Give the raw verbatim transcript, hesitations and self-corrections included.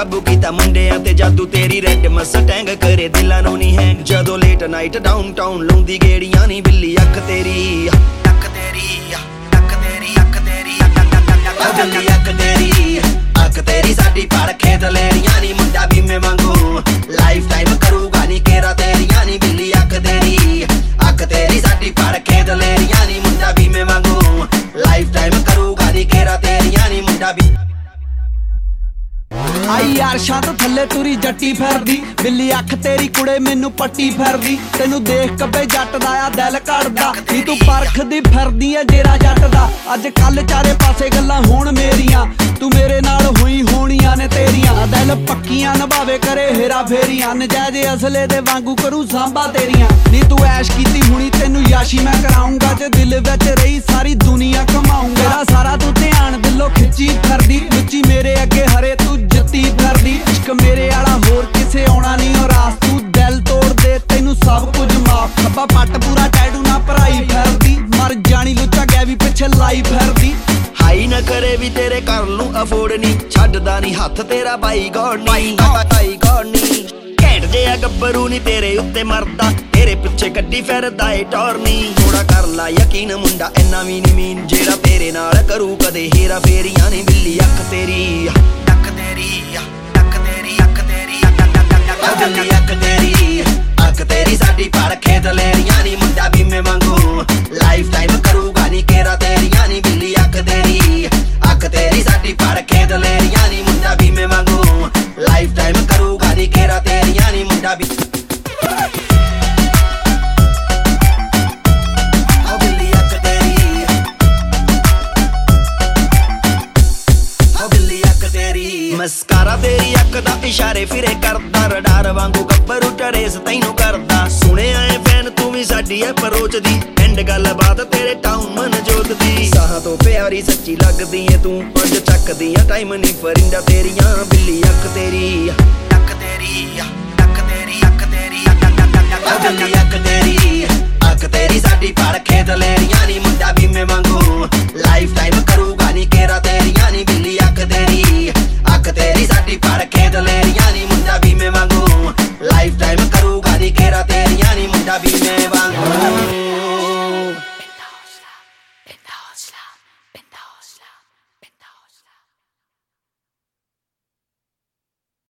काबू कीता मुंडियां ते जादू तेरी रेड मस्टैंग करे दिलां नूं नी हैंग जदों लेट नाइट डाउन टाउन लूंदी गेड़ियां नी बिल्ली अख तेरी अख तेरी अख तेरी अख तेरी अख बिल्ली अख तेरी अख तेरी साडी पड़ खेत लेड़ियां नी मुंडा भी मैं मांगू लाइफ टाइम करूगा नी केरा तेरियां नी बिल्ली अख तेरी अख तेरी साडी पड़ खेत लेड़ियां नी मुंडा भी मैं मांगू लाइफ टाइम करूगा नी केरा तेरियां नी मुंडा भी आई यार शांत थल्ले तुरी जट्टी फिरदी बिल्ली अख तेरी कुड़े मैनू पट्टी फिरदी तेनू देख कब्बे जट दा आ दिल कड़दा नी तू परखदी फिरदी ऐ डेरा जट दा अज कल चारे पासे गल्लां होण मेरियां तू मेरे नाल होई होणियां ने तेरियां दिल पक्कियां निभावे करे हेरा फेरियां नजायज असले दे वांगू करू सांभा तेरियां नी तू ऐश कीती हुणी तेनू याशी मैं कराऊंगा जे दिल विच रही सारी दुनिया कमाऊंगा तेरा सारा तू ध्यान दिलों खिच्ची फिरदी लुच्ची मेरे अगे हरे तू जत्ती फिरदी इश्क मेरे आला होर किसे आउणा नहीं और रास तू दिल तोड़ दे तेनू सब कुछ माफ खब्बा पट पूरा टैटू ना भराई फिरदी मर जानी लुच्चा गया भी पिछे लाई फिरदी हाई ना करे भी तेरे कर लूं अफोर्ड नहीं छड्डदा नहीं हथ तेरा बाई गॉड नहीं बाई गॉड नहीं घैंट जिहा गब्बरू नहीं तेरे उत्ते मरदा तेरे पिछे कड्डी फिरदा ए टॉर्नी थोड़ा कर ला यकीन मुंडा इन्ना भी नहीं मीन जेड़ा तेरे नाल करू कदे हेरा फेरियां नहीं बिल्ली अख तेरी अख तेरी अख तेरी अख तेरी अख बिल्ली अख तेरी अख तेरी साडी पड़ खेत लेड़ियां नी मुंडा भी मैं मांगू लाइफ टाइम करूगा नी केरा तेरियां नी बिल्ली अख तेरी अख तेरी साडी पड़ खेत लेड़ियां नी मुंडा भी मैं मांगू लाइफ टाइम करूगा नी केरा तेरियां नी मुंडा भी मस्कारा तेरी अख दा इशारे फिरे करदा रडार वांगू गब्बरू टरेस तैनू करदा सुने आए फैन तू भी साडी ऐ परोच दी एंड गल बात तेरे टाउन मन जोत दी साहां तो प्यारी सच्ची लगदी ऐ तू पंज चकदी ऐ टाइम नी फरिंदा तेरियां बिल्ली अख तेरी अख तेरी अख तेरी अख तेरी अख बिल्ली अख तेरी अख तेरी साडी पड़ खेत लेड़ियां नी मुंडा भी मैं मांगू लाइफ टाइम करूगा